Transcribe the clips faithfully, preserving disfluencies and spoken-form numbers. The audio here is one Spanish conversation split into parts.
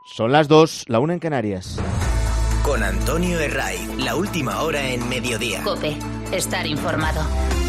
Son las dos, la una en Canarias. Con Antonio Herray, la última hora en Mediodía. COPE, estar informado.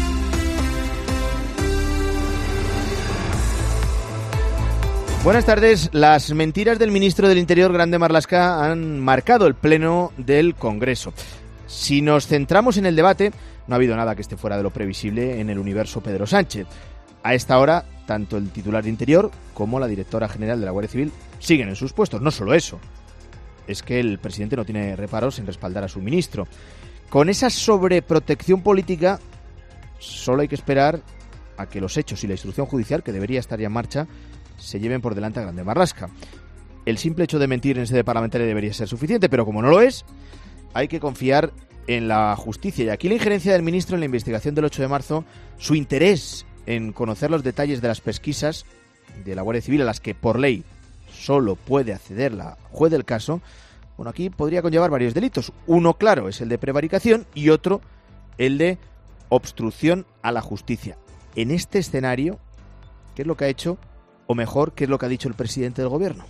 Buenas tardes. Las mentiras del ministro del Interior, Grande Marlaska, han marcado el pleno del Congreso. Si nos centramos en el debate, no ha habido nada que esté fuera de lo previsible en el universo Pedro Sánchez. A esta hora, tanto el titular de Interior como la directora general de la Guardia Civil siguen en sus puestos. No solo eso, es que el presidente no tiene reparos en respaldar a su ministro. Con esa sobreprotección política, solo hay que esperar a que los hechos y la instrucción judicial, que debería estar ya en marcha, se lleven por delante a Grande Marlaska. El simple hecho de mentir en sede parlamentaria debería ser suficiente, pero como no lo es, hay que confiar en la justicia. Y aquí la injerencia del ministro en la investigación del ocho de marzo, su interés en conocer los detalles de las pesquisas de la Guardia Civil a las que por ley solo puede acceder la juez del caso, bueno, aquí podría conllevar varios delitos. Uno, claro, es el de prevaricación y otro, el de obstrucción a la justicia. En este escenario, ¿qué es lo que ha hecho? O mejor, ¿qué es lo que ha dicho el presidente del gobierno?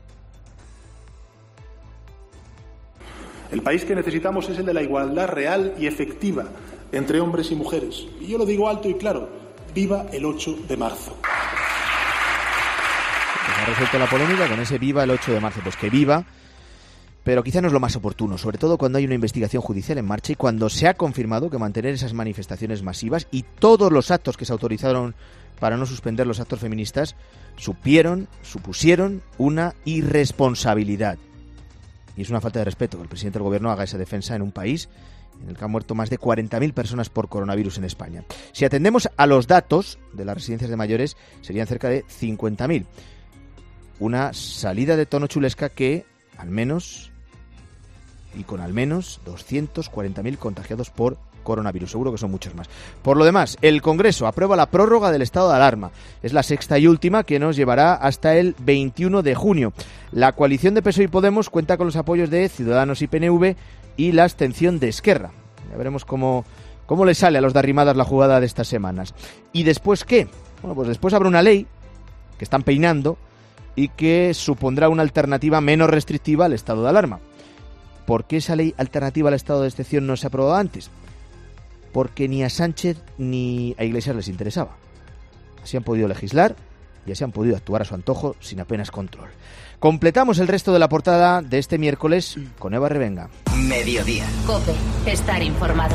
El país que necesitamos es el de la igualdad real y efectiva entre hombres y mujeres. Y yo lo digo alto y claro. ¡Viva el ocho de marzo! Pues ha resuelto la polémica con ese viva el ocho de marzo. Pues que viva, pero quizá no es lo más oportuno, sobre todo cuando hay una investigación judicial en marcha y cuando se ha confirmado que mantener esas manifestaciones masivas y todos los actos que se autorizaron para no suspender los actos feministas supieron, supusieron una irresponsabilidad. Y es una falta de respeto que el presidente del gobierno haga esa defensa en un país en el que han muerto más de cuarenta mil personas por coronavirus en España. Si atendemos a los datos de las residencias de mayores, serían cerca de cincuenta mil. Una salida de tono chulesca que, al menos, y con al menos doscientos cuarenta mil contagiados por coronavirus. Seguro que son muchos más. Por lo demás, el Congreso aprueba la prórroga del estado de alarma. Es la sexta y última que nos llevará hasta el veintiuno de junio. La coalición de P S O E y Podemos cuenta con los apoyos de Ciudadanos y P N V y la abstención de Esquerra. Ya veremos cómo, cómo le sale a los de Arrimadas la jugada de estas semanas. ¿Y después qué? Bueno, pues después habrá una ley que están peinando y que supondrá una alternativa menos restrictiva al estado de alarma. ¿Por qué esa ley alternativa al estado de excepción no se ha aprobado antes? Porque ni a Sánchez ni a Iglesias les interesaba. Así han podido legislar y así han podido actuar a su antojo sin apenas control. Completamos el resto de la portada de este miércoles con Eva Revenga. Mediodía. COPE, estar informado.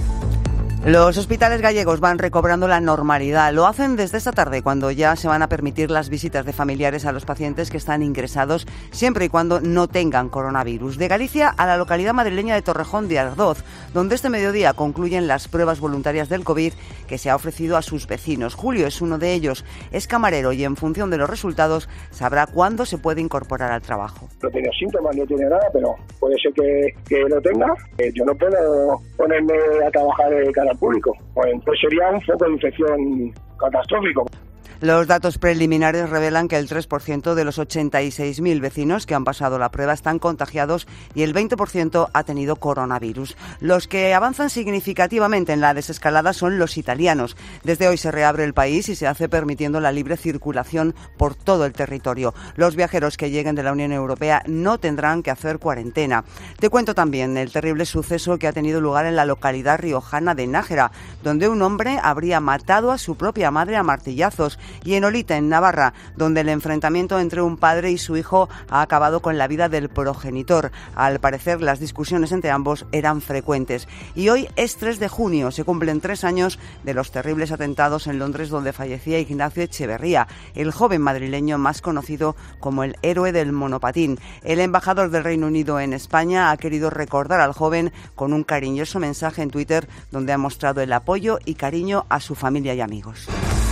Los hospitales gallegos van recobrando la normalidad. Lo hacen desde esta tarde, cuando ya se van a permitir las visitas de familiares a los pacientes que están ingresados, siempre y cuando no tengan coronavirus. De Galicia a la localidad madrileña de Torrejón de Ardoz, donde este mediodía concluyen las pruebas voluntarias del COVID que se ha ofrecido a sus vecinos. Julio es uno de ellos, es camarero y en función de los resultados sabrá cuándo se puede incorporar al trabajo. No tiene síntomas, no tiene nada, pero puede ser que, que lo tenga. Eh, yo no puedo ponerme a trabajar de cara al público, pues entonces sería un foco de infección catastrófico. Los datos preliminares revelan que el tres por ciento de los ochenta y seis mil vecinos que han pasado la prueba están contagiados y el veinte por ciento ha tenido coronavirus. Los que avanzan significativamente en la desescalada son los italianos. Desde hoy se reabre el país y se hace permitiendo la libre circulación por todo el territorio. Los viajeros que lleguen de la Unión Europea no tendrán que hacer cuarentena. Te cuento también el terrible suceso que ha tenido lugar en la localidad riojana de Nájera, donde un hombre habría matado a su propia madre a martillazos, y en Olite, en Navarra, donde el enfrentamiento entre un padre y su hijo ha acabado con la vida del progenitor. Al parecer, las discusiones entre ambos eran frecuentes. Y hoy es tres de junio, se cumplen tres años de los terribles atentados en Londres, donde fallecía Ignacio Echeverría, el joven madrileño más conocido como el héroe del monopatín. El embajador del Reino Unido en España ha querido recordar al joven con un cariñoso mensaje en Twitter, donde ha mostrado el apoyo y cariño a su familia y amigos.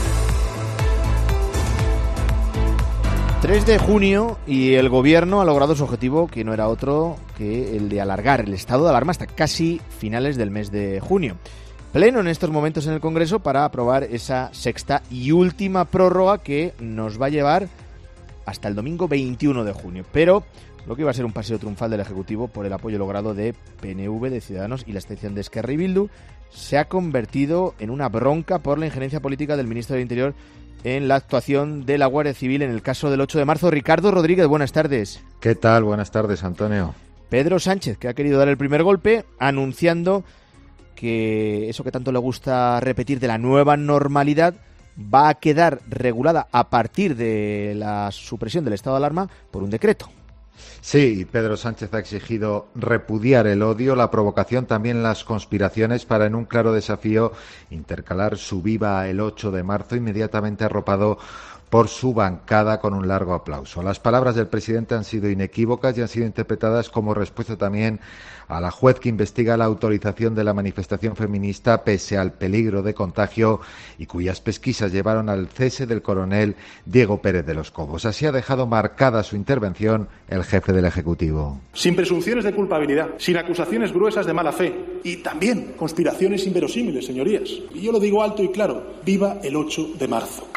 tres de junio y el gobierno ha logrado su objetivo, que no era otro que el de alargar el estado de alarma hasta casi finales del mes de junio. Pleno en estos momentos en el Congreso para aprobar esa sexta y última prórroga que nos va a llevar hasta el domingo veintiuno de junio. Pero lo que iba a ser un paseo triunfal del Ejecutivo por el apoyo logrado de P N V, de Ciudadanos y la abstención de Esquerra y Bildu se ha convertido en una bronca por la injerencia política del ministro del Interior en la actuación de la Guardia Civil en el caso del ocho de marzo. Ricardo Rodríguez, buenas tardes. ¿Qué tal? Buenas tardes, Antonio. Pedro Sánchez, que ha querido dar el primer golpe, anunciando que eso que tanto le gusta repetir de la nueva normalidad va a quedar regulada a partir de la supresión del estado de alarma por un decreto. Sí, Pedro Sánchez ha exigido repudiar el odio, la provocación, también las conspiraciones, para en un claro desafío intercalar su viva el ocho de marzo, inmediatamente arropado por su bancada con un largo aplauso. Las palabras del presidente han sido inequívocas y han sido interpretadas como respuesta también a la juez que investiga la autorización de la manifestación feminista pese al peligro de contagio y cuyas pesquisas llevaron al cese del coronel Diego Pérez de los Cobos. Así ha dejado marcada su intervención el jefe del Ejecutivo. Sin presunciones de culpabilidad, sin acusaciones gruesas de mala fe y también conspiraciones inverosímiles, señorías. Y yo lo digo alto y claro, viva el ocho de marzo.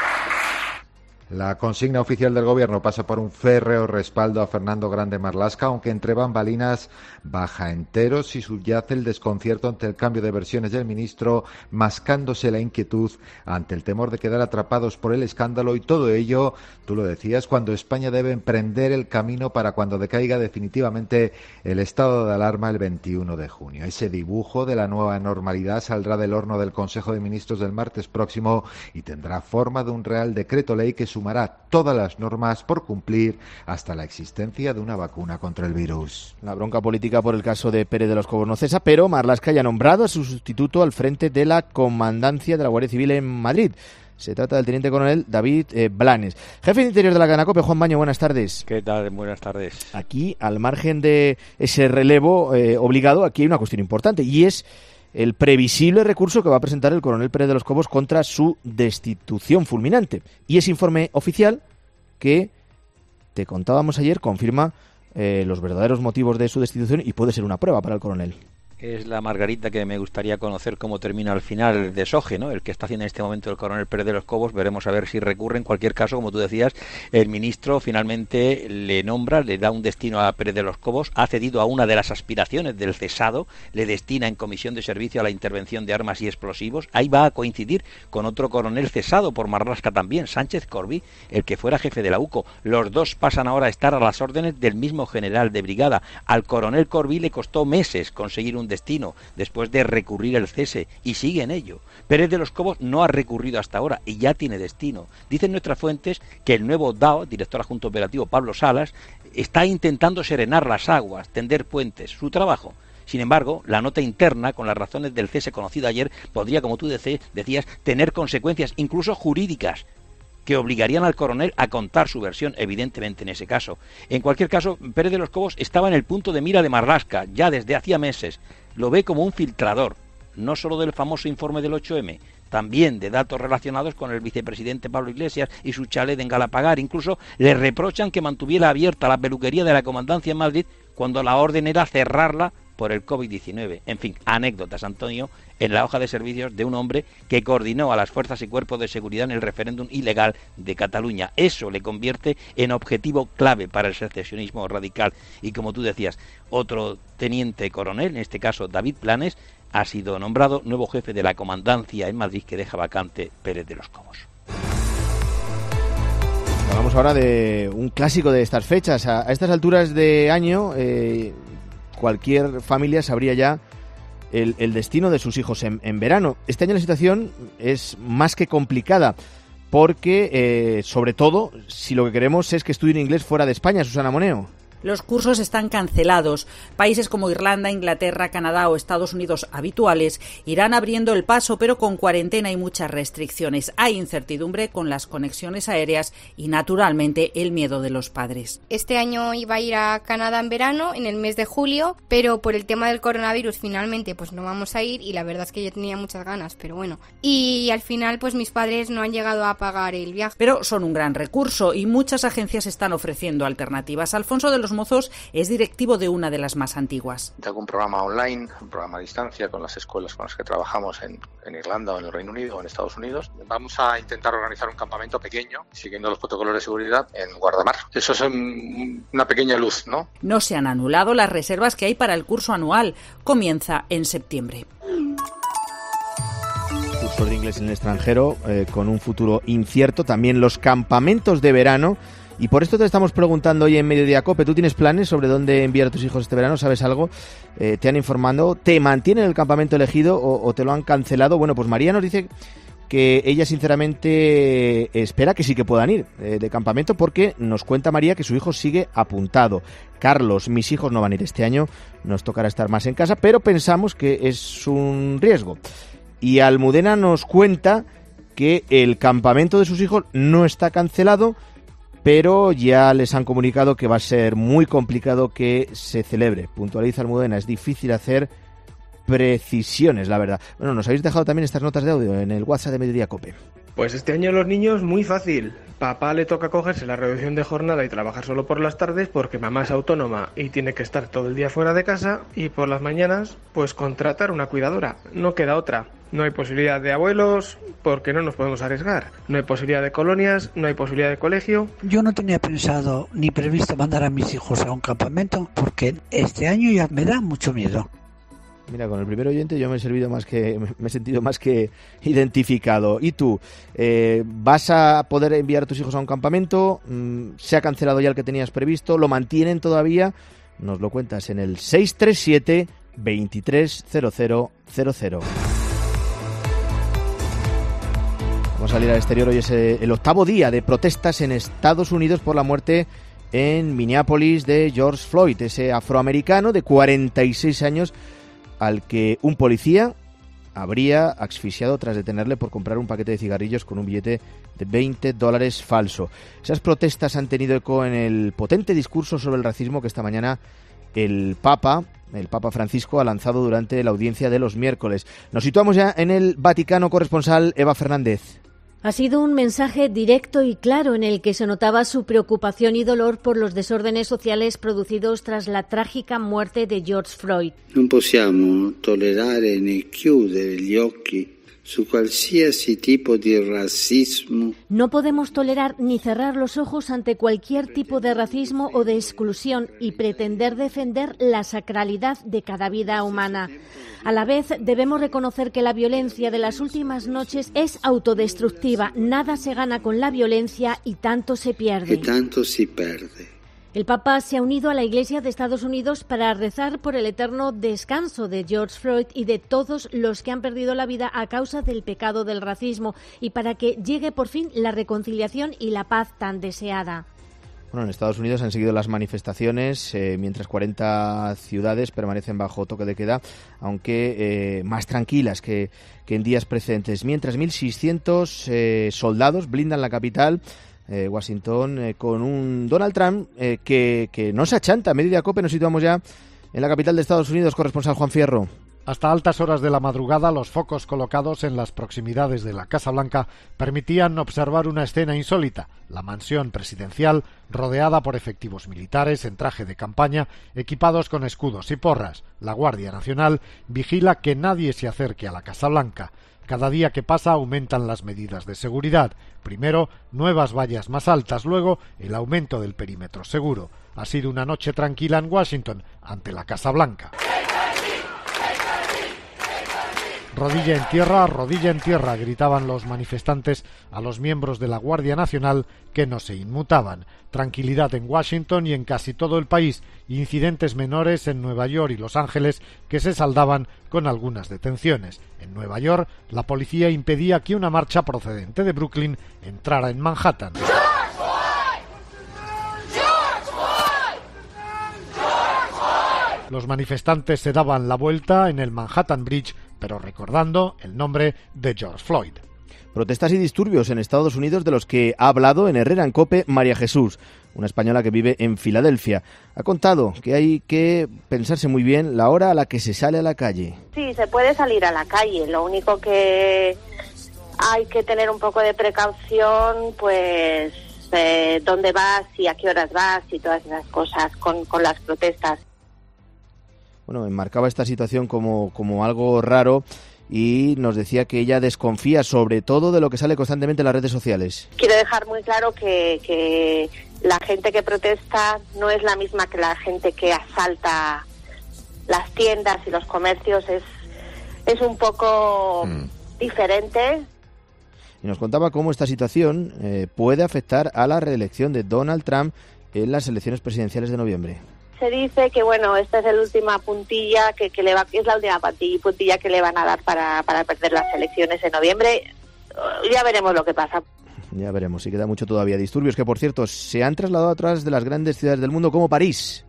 La consigna oficial del Gobierno pasa por un férreo respaldo a Fernando Grande Marlaska, aunque entre bambalinas baja enteros y subyace el desconcierto ante el cambio de versiones del ministro, mascándose la inquietud ante el temor de quedar atrapados por el escándalo, y todo ello, tú lo decías, cuando España debe emprender el camino para cuando decaiga definitivamente el estado de alarma el veintiuno de junio. Ese dibujo de la nueva normalidad saldrá del horno del Consejo de Ministros del martes próximo y tendrá forma de un Real Decreto Ley que sumará todas las normas por cumplir hasta la existencia de una vacuna contra el virus. La bronca política por el caso de Pérez de los Cobos no cesa, pero Marlaska ya ha nombrado a su sustituto al frente de la comandancia de la Guardia Civil en Madrid. Se trata del teniente coronel David eh, Blanes. Jefe de Interior de la cadena COPE, Juan Baño, buenas tardes. ¿Qué tal? Buenas tardes. Aquí, al margen de ese relevo eh, obligado, aquí hay una cuestión importante, y es el previsible recurso que va a presentar el coronel Pérez de los Cobos contra su destitución fulminante. Y ese informe oficial que te contábamos ayer confirma eh, los verdaderos motivos de su destitución y puede ser una prueba para el coronel. Es la margarita que me gustaría conocer cómo termina al final el desoje, ¿no? El que está haciendo en este momento el coronel Pérez de los Cobos. Veremos a ver si recurre. En cualquier caso, como tú decías, el ministro finalmente le nombra, le da un destino a Pérez de los Cobos, ha cedido a una de las aspiraciones del cesado, le destina en comisión de servicio a la intervención de armas y explosivos. Ahí va a coincidir con otro coronel cesado por Marlaska también, Sánchez Corbí, el que fuera jefe de la U C O. Los dos pasan ahora a estar a las órdenes del mismo general de brigada. Al coronel Corbí le costó meses conseguir un destino después de recurrir el cese y sigue en ello. Pérez de los Cobos no ha recurrido hasta ahora y ya tiene destino. Dicen nuestras fuentes que el nuevo D A O, director adjunto operativo Pablo Salas, está intentando serenar las aguas, tender puentes, su trabajo. Sin embargo, la nota interna, con las razones del cese conocida ayer, podría, como tú decías, tener consecuencias incluso jurídicas que obligarían al coronel a contar su versión, evidentemente, en ese caso. En cualquier caso, Pérez de los Cobos estaba en el punto de mira de Marlaska ya desde hacía meses. Lo ve como un filtrador, no solo del famoso informe del ocho eme, también de datos relacionados con el vicepresidente Pablo Iglesias y su chalet en Galapagar. Incluso le reprochan que mantuviera abierta la peluquería de la comandancia en Madrid cuando la orden era cerrarla por el covid diecinueve. En fin, anécdotas, Antonio, en la hoja de servicios de un hombre que coordinó a las fuerzas y cuerpos de seguridad en el referéndum ilegal de Cataluña. Eso le convierte en objetivo clave para el secesionismo radical. Y como tú decías, otro teniente coronel, en este caso David Blanes, ha sido nombrado nuevo jefe de la comandancia en Madrid, que deja vacante Pérez de los Cobos. Hablamos ahora de un clásico de estas fechas. A, a estas alturas de año, eh, cualquier familia sabría ya el, el destino de sus hijos en, en verano. Este año la situación es más que complicada porque, eh, sobre todo, si lo que queremos es que estudien inglés fuera de España, Susana Moneo. Los cursos están cancelados. Países como Irlanda, Inglaterra, Canadá o Estados Unidos habituales irán abriendo el paso, pero con cuarentena y muchas restricciones. Hay incertidumbre con las conexiones aéreas y, naturalmente, el miedo de los padres. Este año iba a ir a Canadá en verano, en el mes de julio, pero por el tema del coronavirus finalmente pues no vamos a ir, y la verdad es que yo tenía muchas ganas, pero bueno. Y al final pues mis padres no han llegado a pagar el viaje. Pero son un gran recurso y muchas agencias están ofreciendo alternativas. Alfonso de los Carlos Mozos es directivo de una de las más antiguas. Tengo un programa online, un programa a distancia con las escuelas con las que trabajamos en, en Irlanda o en el Reino Unido o en Estados Unidos. Vamos a intentar organizar un campamento pequeño, siguiendo los protocolos de seguridad, en Guardamar. Eso es un, una pequeña luz, ¿no? No se han anulado las reservas que hay para el curso anual. Comienza en septiembre. Curso de inglés en el extranjero eh, con un futuro incierto. También los campamentos de verano. Y por esto te estamos preguntando hoy en Mediodía Cope. ¿Tú tienes planes sobre dónde enviar a tus hijos este verano? ¿Sabes algo? Eh, ¿Te han informado? ¿Te mantienen el campamento elegido o, o te lo han cancelado? Bueno, pues María nos dice que ella sinceramente espera que sí que puedan ir eh, de campamento, porque nos cuenta María que su hijo sigue apuntado. Carlos, mis hijos no van a ir este año, nos tocará estar más en casa, pero pensamos que es un riesgo. Y Almudena nos cuenta que el campamento de sus hijos no está cancelado, pero ya les han comunicado que va a ser muy complicado que se celebre. Puntualiza Almudena, es difícil hacer precisiones, la verdad. Bueno, nos habéis dejado también estas notas de audio en el WhatsApp de Mediodía Cope. Pues este año los niños muy fácil. Papá le toca cogerse la reducción de jornada y trabajar solo por las tardes porque mamá es autónoma y tiene que estar todo el día fuera de casa, y por las mañanas pues contratar una cuidadora. No queda otra. No hay posibilidad de abuelos porque no nos podemos arriesgar. No hay posibilidad de colonias, no hay posibilidad de colegio. Yo no tenía pensado ni previsto mandar a mis hijos a un campamento porque este año ya me da mucho miedo. Mira, con el primer oyente yo me he servido más que me he sentido más que identificado. ¿Y tú? Eh, ¿Vas a poder enviar a tus hijos a un campamento? ¿Se ha cancelado ya el que tenías previsto? ¿Lo mantienen todavía? Nos lo cuentas en el seis tres siete, veintitrés cero cero cero cero. Vamos a salir al exterior. Hoy es el octavo día de protestas en Estados Unidos por la muerte en Minneapolis de George Floyd, ese afroamericano de cuarenta y seis años al que un policía habría asfixiado tras detenerle por comprar un paquete de cigarrillos con un billete de veinte dólares falso. Esas protestas han tenido eco en el potente discurso sobre el racismo que esta mañana el Papa, el Papa Francisco, ha lanzado durante la audiencia de los miércoles. Nos situamos ya en el Vaticano. Corresponsal Eva Fernández. Ha sido un mensaje directo y claro en el que se notaba su preocupación y dolor por los desórdenes sociales producidos tras la trágica muerte de George Floyd. Non possiamo tollerare né chiudere gli occhi su qualsiasi tipo di razzismo. No podemos tolerar ni cerrar los ojos ante cualquier tipo de racismo o de exclusión y pretender defender la sacralidad de cada vida humana. A la vez, debemos reconocer que la violencia de las últimas noches es autodestructiva. Nada se gana con la violencia y tanto se pierde. Y tanto se pierde. El Papa se ha unido a la Iglesia de Estados Unidos para rezar por el eterno descanso de George Floyd y de todos los que han perdido la vida a causa del pecado del racismo, y para que llegue por fin la reconciliación y la paz tan deseada. Bueno, en Estados Unidos han seguido las manifestaciones, eh, mientras cuarenta ciudades permanecen bajo toque de queda, aunque eh, más tranquilas que, que en días precedentes. Mientras mil seiscientos eh, soldados blindan la capital, eh, Washington, eh, con un Donald Trump eh, que, que no se achanta. Mediodía Cope, nos situamos ya en la capital de Estados Unidos. Corresponsal Juan Fierro. Hasta altas horas de la madrugada, los focos colocados en las proximidades de la Casa Blanca permitían observar una escena insólita: la mansión presidencial rodeada por efectivos militares en traje de campaña, equipados con escudos y porras. La Guardia Nacional vigila que nadie se acerque a la Casa Blanca. Cada día que pasa aumentan las medidas de seguridad. Primero, nuevas vallas más altas, luego el aumento del perímetro seguro. Ha sido una noche tranquila en Washington, ante la Casa Blanca. Rodilla en tierra, rodilla en tierra, gritaban los manifestantes a los miembros de la Guardia Nacional que no se inmutaban. Tranquilidad en Washington y en casi todo el país, incidentes menores en Nueva York y Los Ángeles que se saldaban con algunas detenciones. En Nueva York, la policía impedía que una marcha procedente de Brooklyn entrara en Manhattan. Los manifestantes se daban la vuelta en el Manhattan Bridge, pero recordando el nombre de George Floyd. Protestas y disturbios en Estados Unidos de los que ha hablado en Herrera en Cope María Jesús, una española que vive en Filadelfia. Ha contado que hay que pensarse muy bien la hora a la que se sale a la calle. Sí, se puede salir a la calle, lo único que hay que tener un poco de precaución, pues eh, dónde vas y a qué horas vas y todas esas cosas con, con las protestas. Bueno, enmarcaba esta situación como, como algo raro y nos decía que ella desconfía sobre todo de lo que sale constantemente en las redes sociales. Quiero dejar muy claro que, que la gente que protesta no es la misma que la gente que asalta las tiendas y los comercios, es, es un poco mm. diferente. Y nos contaba cómo esta situación eh, puede afectar a la reelección de Donald Trump en las elecciones presidenciales de noviembre. Se dice que bueno, esta es la última puntilla que, que le va, es la última puntilla que le van a dar para, para perder las elecciones en noviembre. Ya veremos lo que pasa. Ya veremos, sí queda mucho todavía. Disturbios que, por cierto, se han trasladado a otras de las grandes ciudades del mundo como París.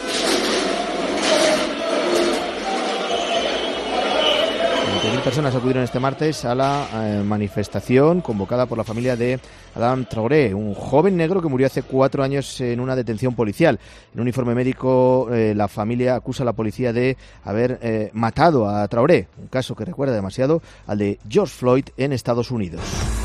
veinte mil personas acudieron este martes a la eh, manifestación convocada por la familia de Adama Traoré, un joven negro que murió hace cuatro años en una detención policial. En un informe médico, eh, la familia acusa a la policía de haber eh, matado a Traoré, un caso que recuerda demasiado al de George Floyd en Estados Unidos.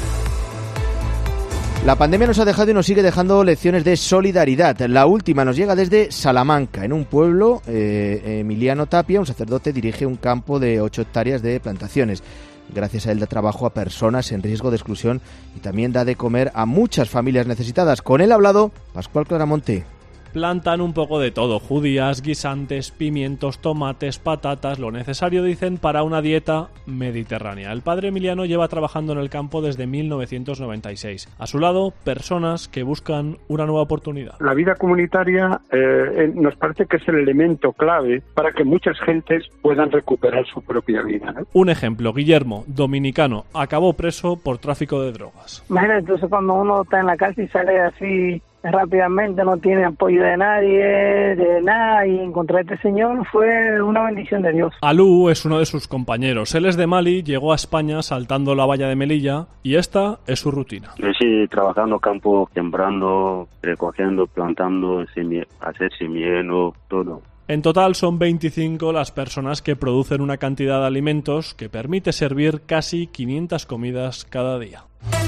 La pandemia nos ha dejado y nos sigue dejando lecciones de solidaridad. La última nos llega desde Salamanca. En un pueblo, eh, Emiliano Tapia, un sacerdote, dirige un campo de ocho hectáreas de plantaciones. Gracias a él da trabajo a personas en riesgo de exclusión y también da de comer a muchas familias necesitadas. Con él ha hablado Pascual Claramonte. Plantan un poco de todo, judías, guisantes, pimientos, tomates, patatas, lo necesario, dicen, para una dieta mediterránea. El padre Emiliano lleva trabajando en el campo desde mil novecientos noventa y seis. A su lado, personas que buscan una nueva oportunidad. La vida comunitaria eh, nos parece que es el elemento clave para que muchas gentes puedan recuperar su propia vida, ¿no? Un ejemplo, Guillermo, dominicano, acabó preso por tráfico de drogas. Imagínate, entonces cuando uno está en la cárcel y sale así rápidamente, no tiene apoyo de nadie, de nada, y encontrar a este señor fue una bendición de Dios. Alú es uno de sus compañeros. Él es de Mali, llegó a España saltando la valla de Melilla y esta es su rutina. Yo sí, trabajando campo, sembrando, recogiendo, plantando, semi- hacer semieno, todo. En total son veinticinco las personas que producen una cantidad de alimentos que permite servir casi quinientas comidas cada día.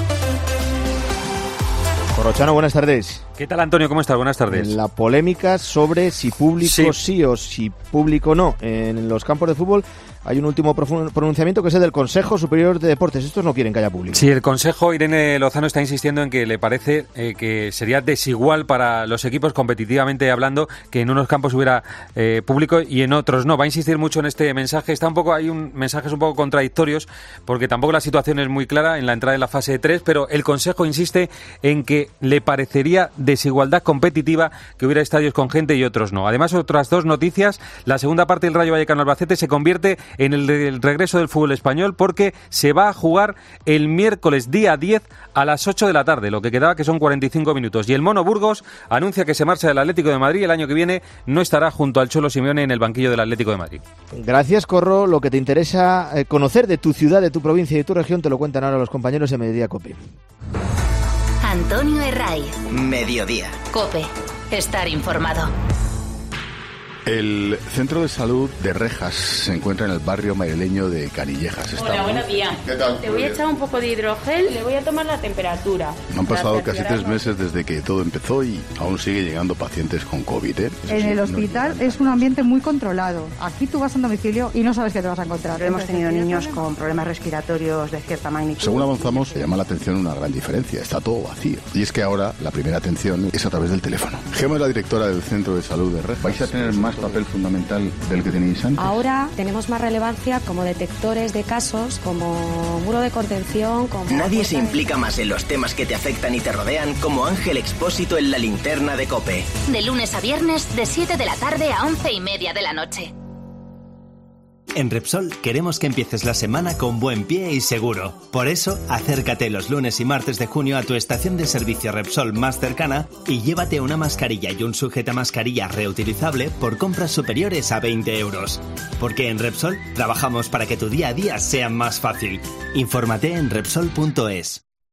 Corrochano, buenas tardes. ¿Qué tal, Antonio? ¿Cómo estás? Buenas tardes. La polémica sobre si público sí, sí o si público no. En los campos de fútbol hay un último pronunciamiento que es el del Consejo Superior de Deportes. Estos no quieren que haya público. Sí, el Consejo, Irene Lozano está insistiendo en que le parece eh, que sería desigual para los equipos, competitivamente hablando, que en unos campos hubiera eh, público y en otros no. Va a insistir mucho en este mensaje. Está un poco, hay un mensajes un poco contradictorios porque tampoco la situación es muy clara en la entrada de la fase tres, pero el Consejo insiste en que le parecería desigualdad competitiva que hubiera estadios con gente y otros no. Además, otras dos noticias. La segunda parte del Rayo Vallecano Albacete se convierte en el, el regreso del fútbol español porque se va a jugar el miércoles día diez a las ocho de la tarde, lo que quedaba que son cuarenta y cinco minutos. Y el Mono Burgos anuncia que se marcha del Atlético de Madrid. El año que viene no estará junto al Cholo Simeone en el banquillo del Atlético de Madrid. Gracias, Corro. Lo que te interesa eh, conocer de tu ciudad, de tu provincia y de tu región te lo cuentan ahora los compañeros de Mediodía COPE. Antonio Herray. Mediodía. COPE. Estar informado. El centro de salud de Rejas se encuentra en el barrio madrileño de Canillejas. Hola, Estamos. buenos días. ¿Qué tal? Te voy a echar un poco de hidrogel, le voy a tomar la temperatura. Han pasado Gracias, casi tres meses desde que todo empezó y aún sigue llegando pacientes con COVID, ¿eh? En el hospital es un ambiente muy controlado. Aquí tú vas a un domicilio y no sabes qué te vas a encontrar. Pero hemos tenido niños con problemas respiratorios de cierta magnitud. Según avanzamos, se llama la atención una gran diferencia. Está todo vacío. Y es que ahora la primera atención es a través del teléfono. Gema es la directora del centro de salud de Rejas. ¿Vais a tener más papel fundamental del que tenéis antes? Ahora tenemos más relevancia como detectores de casos, como muro de contención, como... Nadie se implica más en los temas que te afectan y te rodean como Ángel Expósito en la linterna de COPE. De lunes a viernes, de siete de la tarde a once y media de la noche. En Repsol queremos que empieces la semana con buen pie y seguro. Por eso, acércate los lunes y martes de junio a tu estación de servicio Repsol más cercana y llévate una mascarilla y un sujetamascarilla reutilizable por compras superiores a veinte euros. Porque en Repsol trabajamos para que tu día a día sea más fácil. Infórmate en Repsol punto es.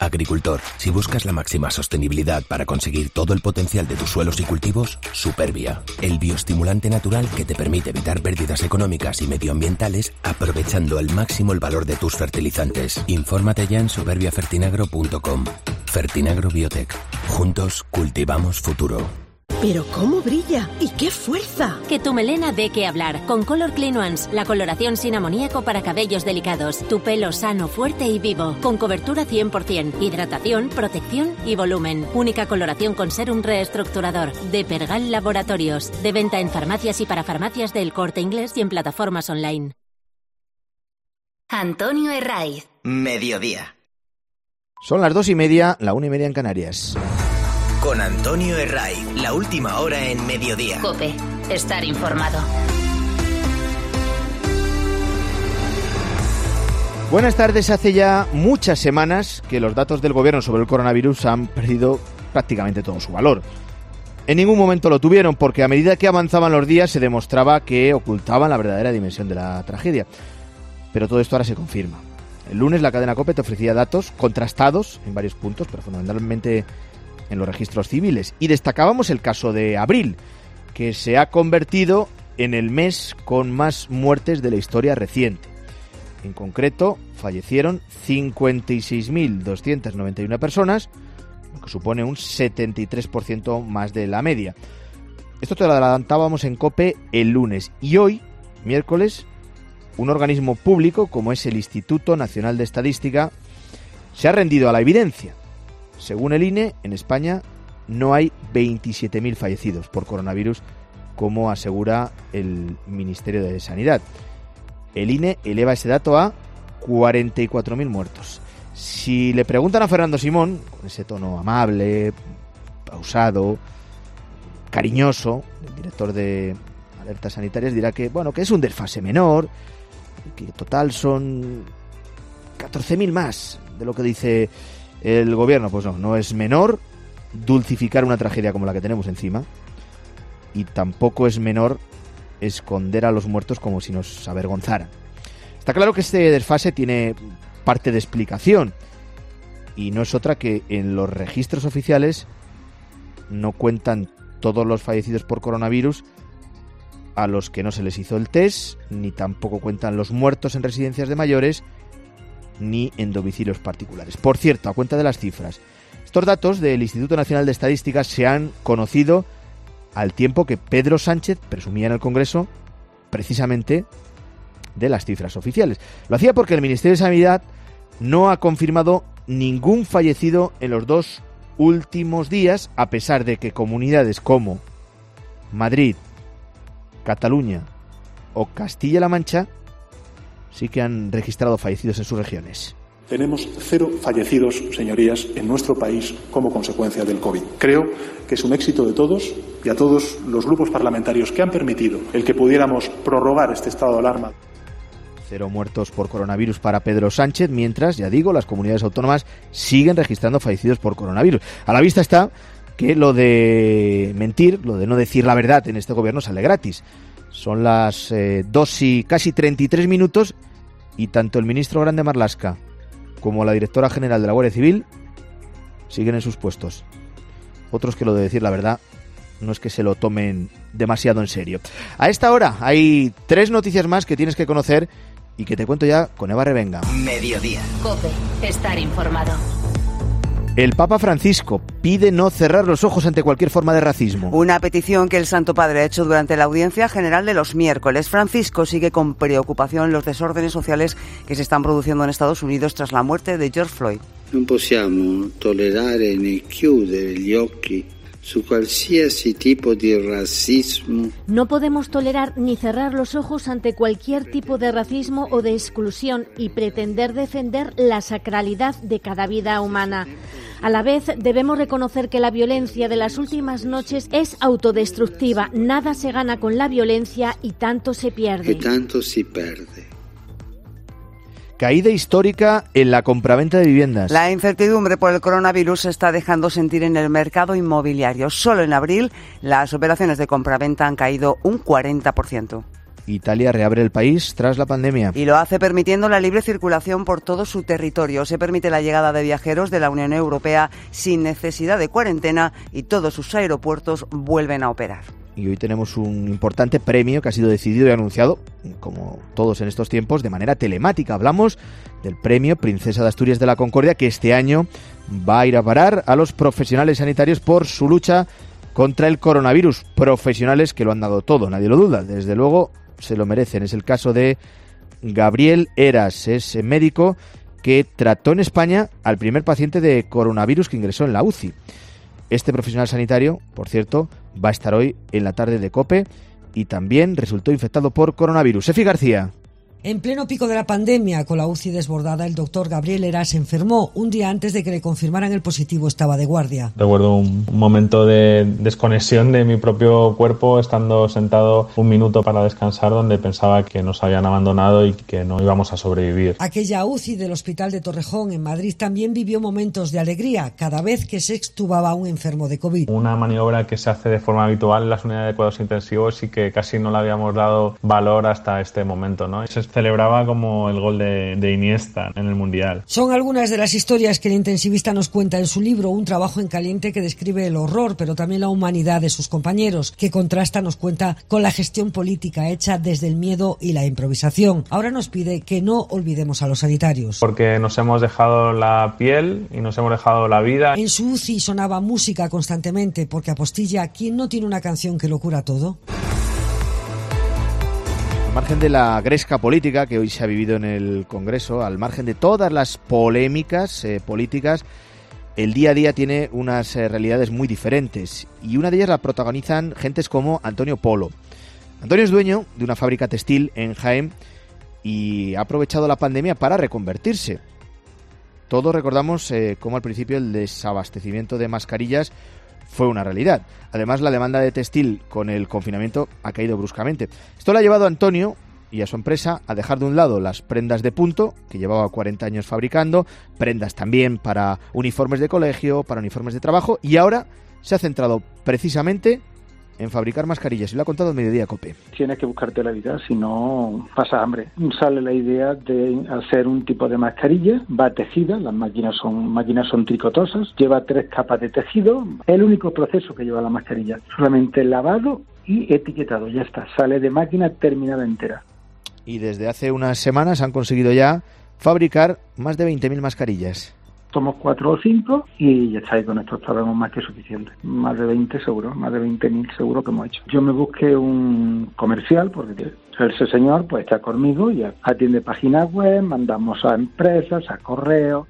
Agricultor, si buscas la máxima sostenibilidad para conseguir todo el potencial de tus suelos y cultivos, Supervia, el bioestimulante natural que te permite evitar pérdidas económicas y medioambientales aprovechando al máximo el valor de tus fertilizantes. Infórmate ya en supervia fertinagro punto com. Fertinagro Biotech. Juntos cultivamos futuro. ¡Pero cómo brilla! ¡Y qué fuerza! Que tu melena dé que hablar. Con Color Clean Ones, la coloración sin amoníaco para cabellos delicados. Tu pelo sano, fuerte y vivo. Con cobertura cien por ciento. Hidratación, protección y volumen. Única coloración con serum reestructurador. De Pergal Laboratorios. De venta en farmacias y para farmacias del Corte Inglés y en plataformas online. Antonio Herraiz. Mediodía. Son las dos y media, la una y media en Canarias. Con Antonio Herraiz, la última hora en Mediodía. COPE, estar informado. Buenas tardes. Hace ya muchas semanas que los datos del gobierno sobre el coronavirus han perdido prácticamente todo su valor. En ningún momento lo tuvieron porque a medida que avanzaban los días se demostraba que ocultaban la verdadera dimensión de la tragedia. Pero todo esto ahora se confirma. El lunes la cadena COPE te ofrecía datos contrastados en varios puntos, pero fundamentalmente en los registros civiles, y destacábamos el caso de abril, que se ha convertido en el mes con más muertes de la historia reciente. En concreto, fallecieron cincuenta y seis mil doscientas noventa y una personas, lo que supone un setenta y tres por ciento más de la media. Esto te lo adelantábamos en COPE el lunes, y hoy, miércoles, un organismo público como es el Instituto Nacional de Estadística se ha rendido a la evidencia. Según el I N E, en España no hay veintisiete mil fallecidos por coronavirus, como asegura el Ministerio de Sanidad. El I N E eleva ese dato a cuarenta y cuatro mil muertos. Si le preguntan a Fernando Simón, con ese tono amable, pausado, cariñoso, el director de Alertas Sanitarias, dirá que, bueno, que es un desfase menor, que total son catorce mil más de lo que dice el gobierno. Pues no, no es menor dulcificar una tragedia como la que tenemos encima, y tampoco es menor esconder a los muertos como si nos avergonzaran. Está claro que este desfase tiene parte de explicación, y no es otra que en los registros oficiales no cuentan todos los fallecidos por coronavirus a los que no se les hizo el test, ni tampoco cuentan los muertos en residencias de mayores, ni en domicilios particulares. Por cierto, a cuenta de las cifras, estos datos del Instituto Nacional de Estadística se han conocido al tiempo que Pedro Sánchez presumía en el Congreso precisamente de las cifras oficiales. Lo hacía porque el Ministerio de Sanidad no ha confirmado ningún fallecido en los dos últimos días, a pesar de que comunidades como Madrid, Cataluña o Castilla-La Mancha sí que han registrado fallecidos en sus regiones. Tenemos cero fallecidos, señorías, en nuestro país como consecuencia del COVID. Creo que es un éxito de todos y a todos los grupos parlamentarios que han permitido el que pudiéramos prorrogar este estado de alarma. Cero muertos por coronavirus para Pedro Sánchez, mientras, ya digo, las comunidades autónomas siguen registrando fallecidos por coronavirus. A la vista está que lo de mentir, lo de no decir la verdad en este gobierno sale gratis. Son las eh, dos y casi treinta y tres minutos y tanto el ministro Grande Marlaska como la directora general de la Guardia Civil siguen en sus puestos. Otros que lo de decir la verdad no es que se lo tomen demasiado en serio. A esta hora hay tres noticias más que tienes que conocer y que te cuento ya con Eva Revenga. Mediodía. COPE, estar informado. El Papa Francisco pide no cerrar los ojos ante cualquier forma de racismo. Una petición que el Santo Padre ha hecho durante la audiencia general de los miércoles. Francisco sigue con preocupación los desórdenes sociales que se están produciendo en Estados Unidos tras la muerte de George Floyd. Non possiamo tollerare né chiudere gli occhi su qualsiasi tipo di razzismo. No podemos tolerar ni cerrar los ojos ante cualquier tipo de racismo o de exclusión y pretender defender la sacralidad de cada vida humana. A la vez, debemos reconocer que la violencia de las últimas noches es autodestructiva. Nada se gana con la violencia y tanto se pierde. E tanto si perde. Caída histórica en la compraventa de viviendas. La incertidumbre por el coronavirus se está dejando sentir en el mercado inmobiliario. Solo en abril las operaciones de compraventa han caído un cuarenta por ciento. Italia reabre el país tras la pandemia. Y lo hace permitiendo la libre circulación por todo su territorio. Se permite la llegada de viajeros de la Unión Europea sin necesidad de cuarentena y todos sus aeropuertos vuelven a operar. Y hoy tenemos un importante premio que ha sido decidido y anunciado, como todos en estos tiempos, de manera telemática. Hablamos del premio Princesa de Asturias de la Concordia, que este año va a ir a parar a los profesionales sanitarios por su lucha contra el coronavirus. Profesionales que lo han dado todo, nadie lo duda. Desde luego se lo merecen. Es el caso de Gabriel Heras, es médico que trató en España al primer paciente de coronavirus que ingresó en la U C I. Este profesional sanitario, por cierto, va a estar hoy en la tarde de COPE y también resultó infectado por coronavirus. Efi García. En pleno pico de la pandemia, con la U C I desbordada, el doctor Gabriel Heras se enfermó. Un día antes de que le confirmaran el positivo estaba de guardia. Recuerdo un momento de desconexión de mi propio cuerpo, estando sentado un minuto para descansar, donde pensaba que nos habían abandonado y que no íbamos a sobrevivir. Aquella U C I del Hospital de Torrejón, en Madrid, también vivió momentos de alegría cada vez que se extubaba a un enfermo de COVID. Una maniobra que se hace de forma habitual en las unidades de cuidados intensivos y que casi no le habíamos dado valor hasta este momento, ¿no? Se celebraba como el gol de, de Iniesta en el Mundial. Son algunas de las historias que el intensivista nos cuenta en su libro, Un trabajo en caliente, que describe el horror, pero también la humanidad de sus compañeros, que contrasta, nos cuenta, con la gestión política hecha desde el miedo y la improvisación. Ahora nos pide que no olvidemos a los sanitarios. Porque nos hemos dejado la piel y nos hemos dejado la vida. En su U C I sonaba música constantemente, porque apostilla, ¿quién no tiene una canción que lo cura todo? Al margen de la gresca política que hoy se ha vivido en el Congreso, al margen de todas las polémicas eh, políticas, el día a día tiene unas eh, realidades muy diferentes y una de ellas la protagonizan gentes como Antonio Polo. Antonio es dueño de una fábrica textil en Jaén y ha aprovechado la pandemia para reconvertirse. Todos recordamos eh, cómo al principio el desabastecimiento de mascarillas fue una realidad. Además, la demanda de textil con el confinamiento ha caído bruscamente. Esto le ha llevado a Antonio y a su empresa a dejar de un lado las prendas de punto, que llevaba cuarenta años fabricando, prendas también para uniformes de colegio, para uniformes de trabajo, y ahora se ha centrado precisamente en fabricar mascarillas, y lo ha contado en Mediodía COPE. Tienes que buscarte la vida, si no pasa hambre. Sale la idea de hacer un tipo de mascarilla, va tejida, las máquinas son máquinas son tricotosas, lleva tres capas de tejido, el único proceso que lleva la mascarilla, solamente lavado y etiquetado, ya está, sale de máquina terminada entera. Y desde hace unas semanas han conseguido ya fabricar más de veinte mil mascarillas. Somos cuatro o cinco y ya está, y con esto sabemos más que suficiente. Más de veinte seguro, más de veinte mil seguro que hemos hecho. Yo me busqué un comercial porque ese señor pues está conmigo y atiende páginas web, mandamos a empresas, a correo.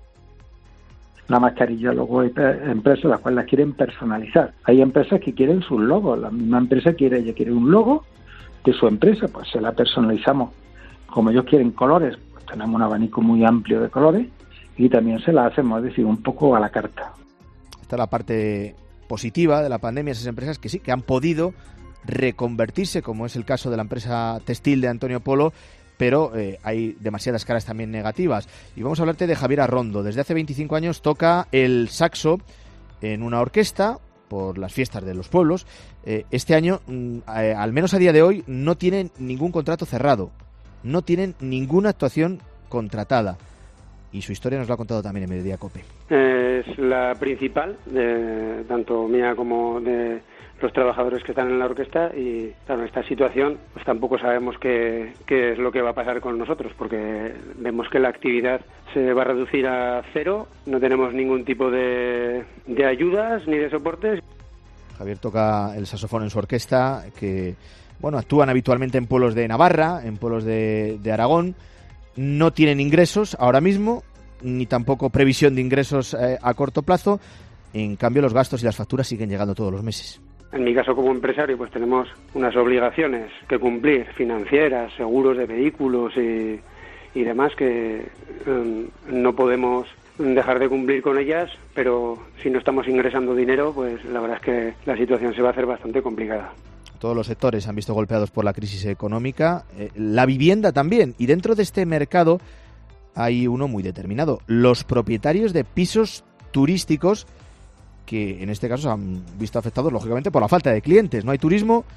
La mascarilla luego hay empresas las cuales las quieren personalizar. Hay empresas que quieren sus logos. La misma empresa quiere, ella quiere un logo de su empresa, pues se la personalizamos. Como ellos quieren colores, pues tenemos un abanico muy amplio de colores. Y también se la hacemos, es decir, un poco a la carta. Esta es la parte positiva de la pandemia, esas empresas que sí, que han podido reconvertirse, como es el caso de la empresa textil de Antonio Polo, pero eh, hay demasiadas caras también negativas. Y vamos a hablarte de Javier Arrondo. Desde hace veinticinco años toca el saxo en una orquesta por las fiestas de los pueblos. Eh, este año, eh, al menos a día de hoy, no tienen ningún contrato cerrado, no tienen ninguna actuación contratada. Y su historia nos lo ha contado también en Mediodía COPE. Es la principal, de, tanto mía como de los trabajadores que están en la orquesta, y claro, en esta situación pues tampoco sabemos qué, qué es lo que va a pasar con nosotros, porque vemos que la actividad se va a reducir a cero, no tenemos ningún tipo de, de ayudas ni de soportes. Javier toca el saxofón en su orquesta, que bueno, actúan habitualmente en pueblos de Navarra, en pueblos de, de Aragón. No tienen ingresos ahora mismo, ni tampoco previsión de ingresos eh, a corto plazo. En cambio, los gastos y las facturas siguen llegando todos los meses. En mi caso, como empresario, pues tenemos unas obligaciones que cumplir, financieras, seguros de vehículos y, y demás, que eh, no podemos dejar de cumplir con ellas, pero si no estamos ingresando dinero, pues la verdad es que la situación se va a hacer bastante complicada. Todos los sectores han visto golpeados por la crisis económica, eh, la vivienda también, y dentro de este mercado hay uno muy determinado, los propietarios de pisos turísticos, que en este caso se han visto afectados lógicamente por la falta de clientes. No hay turismo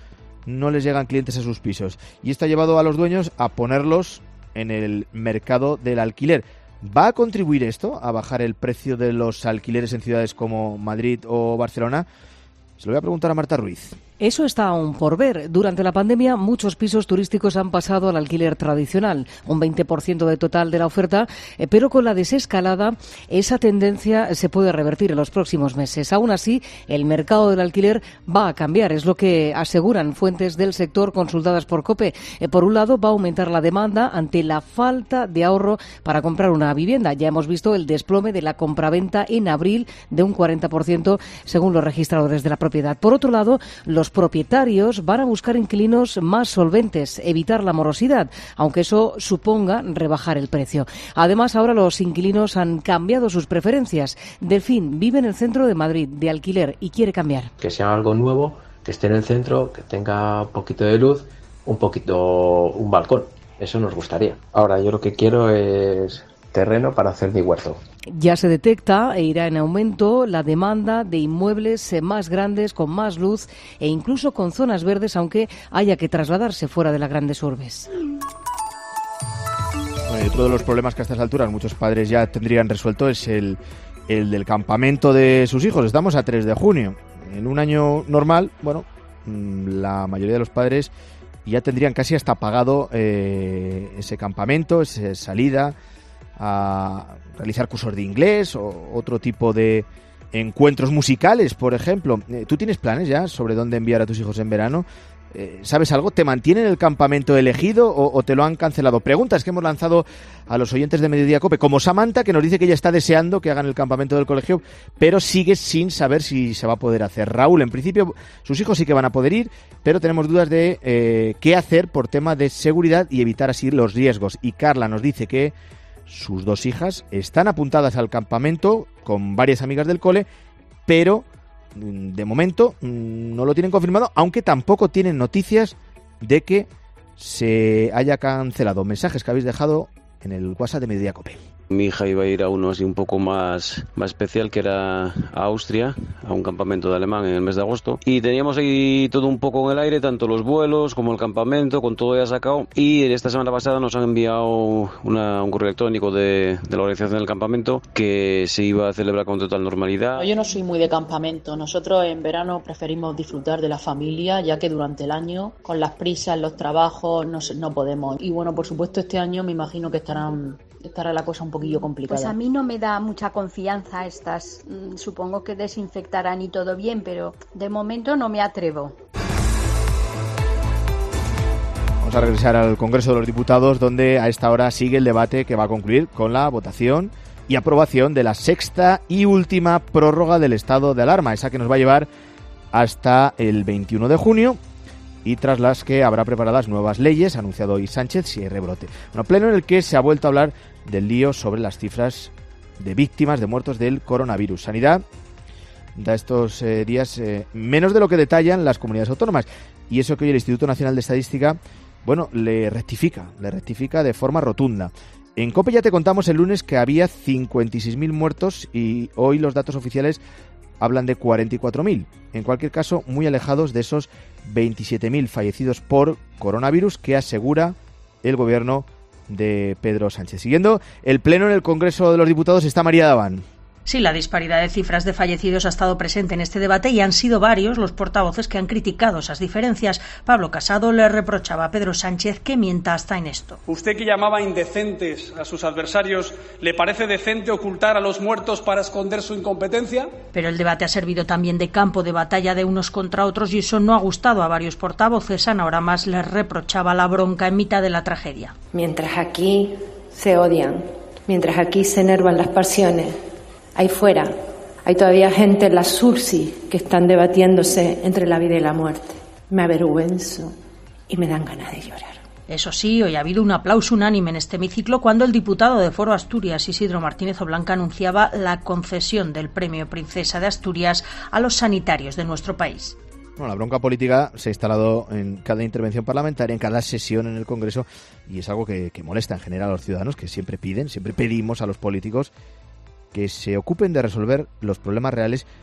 no les llegan clientes a sus pisos. Y esto ha llevado a los dueños a ponerlos en el mercado del alquiler. ¿Va a contribuir esto a bajar el precio de los alquileres en ciudades como Madrid o Barcelona? Se lo voy a preguntar a Marta Ruiz. Eso está aún por ver. Durante la pandemia, muchos pisos turísticos han pasado al alquiler tradicional, un veinte por ciento del total de la oferta, eh, pero con la desescalada, esa tendencia se puede revertir en los próximos meses. Aún así, el mercado del alquiler va a cambiar, es lo que aseguran fuentes del sector consultadas por COPE. Eh, por un lado, va a aumentar la demanda ante la falta de ahorro para comprar una vivienda. Ya hemos visto el desplome de la compraventa en abril de un cuarenta por ciento, según los registradores de la propiedad. Por otro lado, los Los propietarios van a buscar inquilinos más solventes, evitar la morosidad, aunque eso suponga rebajar el precio. Además, ahora los inquilinos han cambiado sus preferencias. Delfín vive en el centro de Madrid, de alquiler, y quiere cambiar. Que sea algo nuevo, que esté en el centro, que tenga un poquito de luz, un poquito, un balcón. Eso nos gustaría. Ahora, yo lo que quiero es terreno para hacer mi huerto. Ya se detecta e irá en aumento la demanda de inmuebles más grandes, con más luz e incluso con zonas verdes, aunque haya que trasladarse fuera de las grandes urbes. Bueno, otro de los problemas que a estas alturas muchos padres ya tendrían resuelto es el, el del campamento de sus hijos. Estamos a tres de junio. En un año normal, bueno, la mayoría de los padres ya tendrían casi hasta pagado eh, ese campamento, esa salida a realizar cursos de inglés o otro tipo de encuentros musicales, por ejemplo. ¿Tú tienes planes ya sobre dónde enviar a tus hijos en verano? ¿Sabes algo? ¿Te mantienen el campamento elegido o, o te lo han cancelado? Preguntas que hemos lanzado a los oyentes de Mediodía Cope, como Samantha, que nos dice que ella está deseando que hagan el campamento del colegio, pero sigue sin saber si se va a poder hacer. Raúl, en principio, sus hijos sí que van a poder ir, pero tenemos dudas de eh, qué hacer por tema de seguridad y evitar así los riesgos. Y Carla nos dice que sus dos hijas están apuntadas al campamento con varias amigas del cole, pero de momento no lo tienen confirmado, aunque tampoco tienen noticias de que se haya cancelado. Mensajes que habéis dejado en el WhatsApp de Mediodía Cope. Mi hija iba a ir a uno así un poco más, más especial, que era a Austria, a un campamento de alemán en el mes de agosto. Y teníamos ahí todo un poco en el aire, tanto los vuelos como el campamento, con todo ya sacado. Y esta semana pasada nos han enviado una, un correo electrónico de, de la organización del campamento que se iba a celebrar con total normalidad. Yo no soy muy de campamento. Nosotros en verano preferimos disfrutar de la familia, ya que durante el año, con las prisas, los trabajos, no, no podemos. Y bueno, por supuesto, este año me imagino que estarán... estará la cosa un poquillo complicada. Pues a mí no me da mucha confianza estas. Supongo que desinfectarán y todo bien, pero de momento no me atrevo. Vamos a regresar al Congreso de los Diputados, donde a esta hora sigue el debate que va a concluir con la votación y aprobación de la sexta y última prórroga del estado de alarma, esa que nos va a llevar hasta el veintiuno de junio. Y tras las que habrá preparadas nuevas leyes, ha anunciado hoy Sánchez, si hay rebrote. Bueno, pleno en el que se ha vuelto a hablar del lío sobre las cifras de víctimas, de muertos del coronavirus. Sanidad da estos eh, días eh, menos de lo que detallan las comunidades autónomas. Y eso que hoy el Instituto Nacional de Estadística, bueno, le rectifica, le rectifica de forma rotunda. En COPE ya te contamos el lunes que había cincuenta y seis mil muertos y hoy los datos oficiales hablan de cuarenta y cuatro mil. En cualquier caso, muy alejados de esos veintisiete mil fallecidos por coronavirus que asegura el gobierno de Pedro Sánchez. Siguiendo el pleno en el Congreso de los Diputados está María Daván. Sí, la disparidad de cifras de fallecidos ha estado presente en este debate y han sido varios los portavoces que han criticado esas diferencias. Pablo Casado le reprochaba a Pedro Sánchez que mienta hasta en esto. Usted, que llamaba indecentes a sus adversarios, ¿le parece decente ocultar a los muertos para esconder su incompetencia? Pero el debate ha servido también de campo de batalla de unos contra otros y eso no ha gustado a varios portavoces. Ana Oramas les reprochaba la bronca en mitad de la tragedia. Mientras aquí se odian, mientras aquí se enervan las pasiones, ahí fuera hay todavía gente en la Sursi que están debatiéndose entre la vida y la muerte. Me avergüenzo y me dan ganas de llorar. Eso sí, hoy ha habido un aplauso unánime en este hemiciclo cuando el diputado de Foro Asturias, Isidro Martínez Oblanca, anunciaba la concesión del Premio Princesa de Asturias a los sanitarios de nuestro país. Bueno, la bronca política se ha instalado en cada intervención parlamentaria, en cada sesión en el Congreso, y es algo que, que molesta en general a los ciudadanos, que siempre piden, siempre pedimos a los políticos que se ocupen de resolver los problemas reales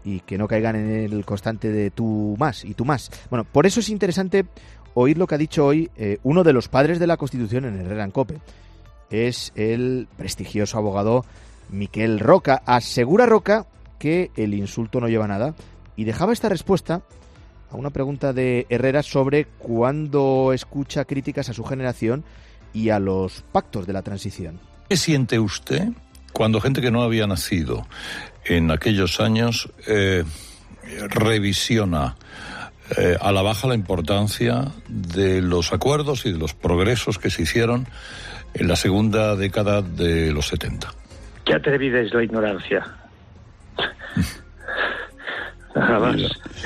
y que no caigan en el constante de tú más y tú más. Bueno, por eso es interesante oír lo que ha dicho hoy eh, uno de los padres de la Constitución en Herrera en COPE. Es el prestigioso abogado Miquel Roca. Asegura Roca que el insulto no lleva nada y dejaba esta respuesta a una pregunta de Herrera sobre cuándo escucha críticas a su generación y a los pactos de la transición. ¿Qué siente usted cuando gente que no había nacido en aquellos años eh, revisiona eh, a la baja la importancia de los acuerdos y de los progresos que se hicieron en la segunda década de los setenta? Qué atrevida es la ignorancia. Nada más.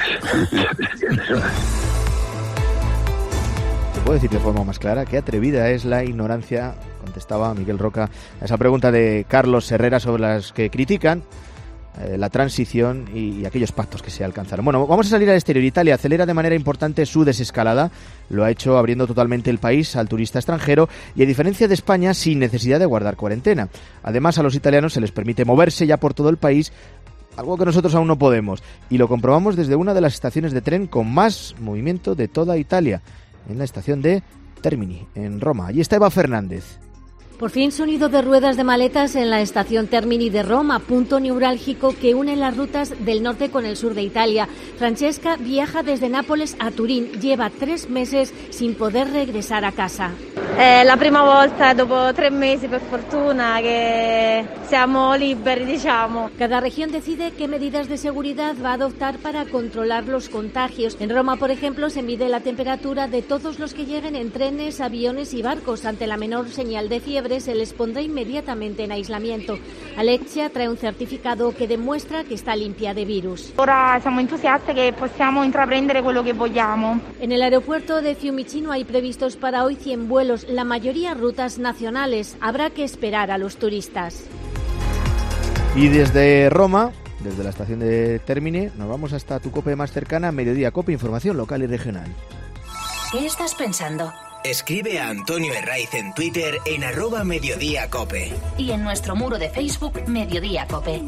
¿Te puedo decir de forma más clara qué atrevida es la ignorancia? Contestaba Miguel Roca a esa pregunta de Carlos Herrera sobre las que critican eh, la transición y, y aquellos pactos que se alcanzaron. Bueno, vamos a salir al exterior. Italia acelera de manera importante su desescalada. Lo ha hecho abriendo totalmente el país al turista extranjero y, a diferencia de España, sin necesidad de guardar cuarentena. Además, a los italianos se les permite moverse ya por todo el país, algo que nosotros aún no podemos. Y lo comprobamos desde una de las estaciones de tren con más movimiento de toda Italia, en la estación de Termini, en Roma. Allí está Eva Fernández. Por fin sonido de ruedas de maletas en la estación Termini de Roma, punto neurálgico que une las rutas del norte con el sur de Italia. Francesca viaja desde Nápoles a Turín. Lleva tres meses sin poder regresar a casa. È la prima volta dopo tre mesi, per fortuna, che siamo liberi, diciamo. Cada región decide qué medidas de seguridad va a adoptar para controlar los contagios. En Roma, por ejemplo, se mide la temperatura de todos los que lleguen en trenes, aviones y barcos. Ante la menor señal de fiebre, se les pondrá inmediatamente en aislamiento. Alexia trae un certificado que demuestra que está limpia de virus. Ora siamo entusiasti che possiamo intraprendere quello che vogliamo. En el aeropuerto de Fiumicino hay previstos para hoy cien vuelos, la mayoría rutas nacionales. Habrá que esperar a los turistas. Y desde Roma, desde la estación de Termini, nos vamos hasta tu COPE más cercana, Mediodía COPE, información local y regional. ¿Qué estás pensando? Escribe a Antonio Herraiz en Twitter en arroba Mediodía Cope. Y en nuestro muro de Facebook, Mediodía Cope.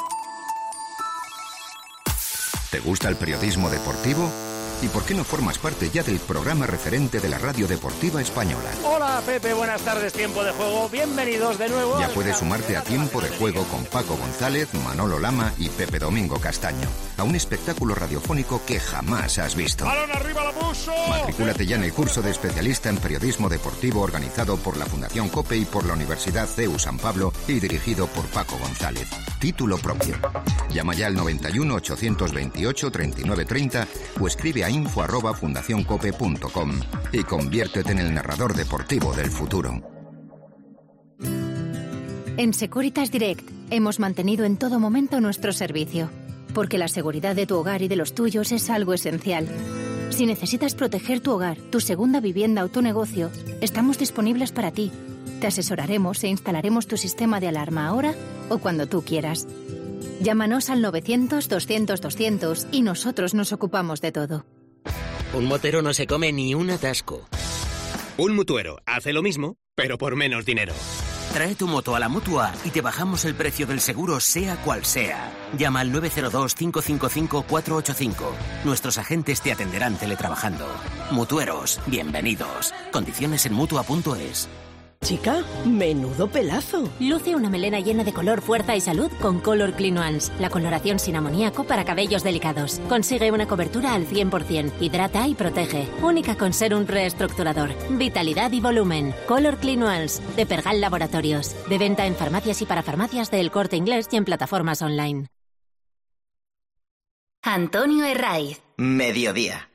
¿Te gusta el periodismo deportivo? ¿Y por qué no formas parte ya del programa referente de la radio deportiva española? Hola Pepe, buenas tardes, Tiempo de Juego. Bienvenidos de nuevo. Ya puedes sumarte a Tiempo de Juego con Paco González, Manolo Lama y Pepe Domingo Castaño. A un espectáculo radiofónico que jamás has visto. ¡Balón arriba, la puso! Matrículate ya en el curso de especialista en periodismo deportivo organizado por la Fundación COPE y por la Universidad C E U San Pablo y dirigido por Paco González. Título propio. Llama ya al noventa y uno, ochocientos veintiocho, treinta y nueve treinta o escribe a info arroba fundacioncope punto com y conviértete en el narrador deportivo del futuro. En Securitas Direct hemos mantenido en todo momento nuestro servicio, porque la seguridad de tu hogar y de los tuyos es algo esencial. Si necesitas proteger tu hogar, tu segunda vivienda o tu negocio, estamos disponibles para ti. Te asesoraremos e instalaremos tu sistema de alarma ahora o cuando tú quieras. Llámanos al novecientos, doscientos, doscientos y nosotros nos ocupamos de todo. Un motero no se come ni un atasco. Un mutuero hace lo mismo, pero por menos dinero. Trae tu moto a la Mutua y te bajamos el precio del seguro sea cual sea. Llama al nueve cero dos, cinco cinco cinco, cuatro ocho cinco. Nuestros agentes te atenderán teletrabajando. Mutueros, bienvenidos. Condiciones en Mutua punto es. Chica, menudo pelazo. Luce una melena llena de color, fuerza y salud con Color Clean Ones, la coloración sin amoníaco para cabellos delicados. Consigue una cobertura al cien por ciento, hidrata y protege. Única con ser un reestructurador, vitalidad y volumen. Color Clean Ones, de Pergal Laboratorios. De venta en farmacias y para farmacias de El Corte Inglés y en plataformas online. Antonio Herraiz. Mediodía.